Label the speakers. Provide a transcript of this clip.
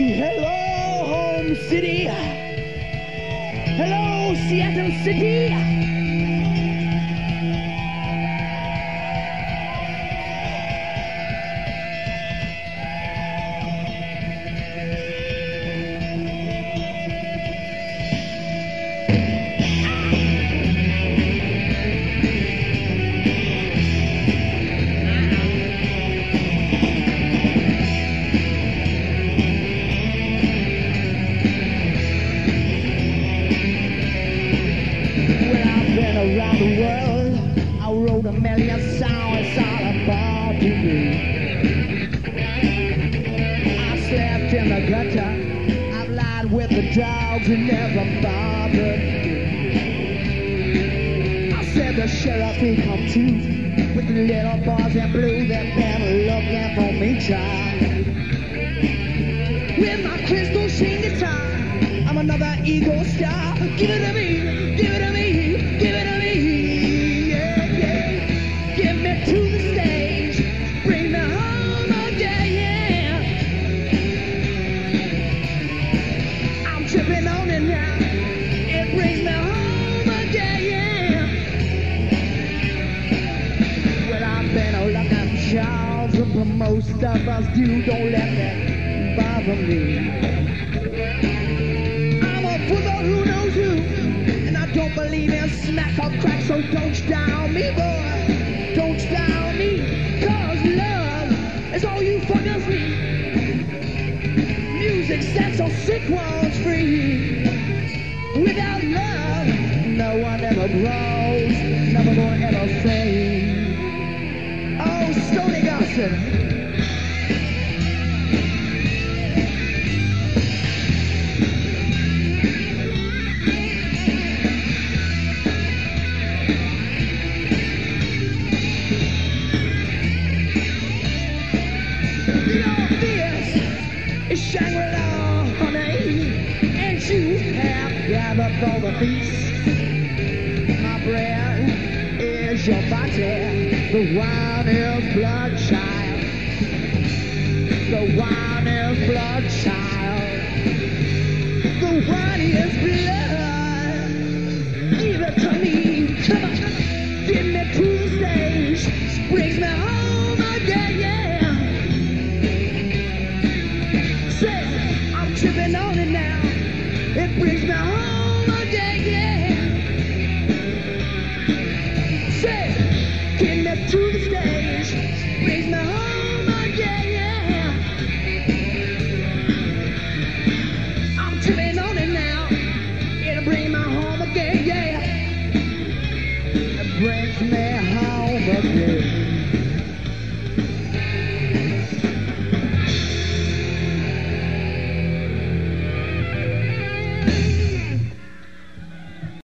Speaker 1: Hello, home city. Hello, Seattle City. Around the world, I wrote a million songs, it's all about you. I slept in the gutter, I've lied with the dogs who never bothered me. I said the sheriff he come too, with the little boys in blue, they've been looking for me, child. With my crystal string guitar, I'm another ego star. Give it to me, give it to me. Give it to me, yeah, yeah. Give me to the stage, bring me home again, yeah. I'm tripping on it now, it brings me home again, yeah. Well, I've been a looking child, but most of us do, don't let that bother me. I'm a football who knows who. Don't believe in smack or crack, so don't you down me, boy. Don't you down me, cause love is all you fuckers need. Music sets our sick ones free. Without love, no one ever grows, never gonna ever sing. Oh, Stony Gossip. Shangri-La, honey, and you have gathered for the feast. My bread is your body, the wine is blood, child. The wine is blood, child. The wine is blood. Give it to me, come on, give me to the stage, brings me home again, yeah. Tripping on it now, it brings me home again, yeah. Say, get me to the stage, brings me home again, yeah. I'm tripping on it now, it'll bring me home again, yeah. It brings me home again.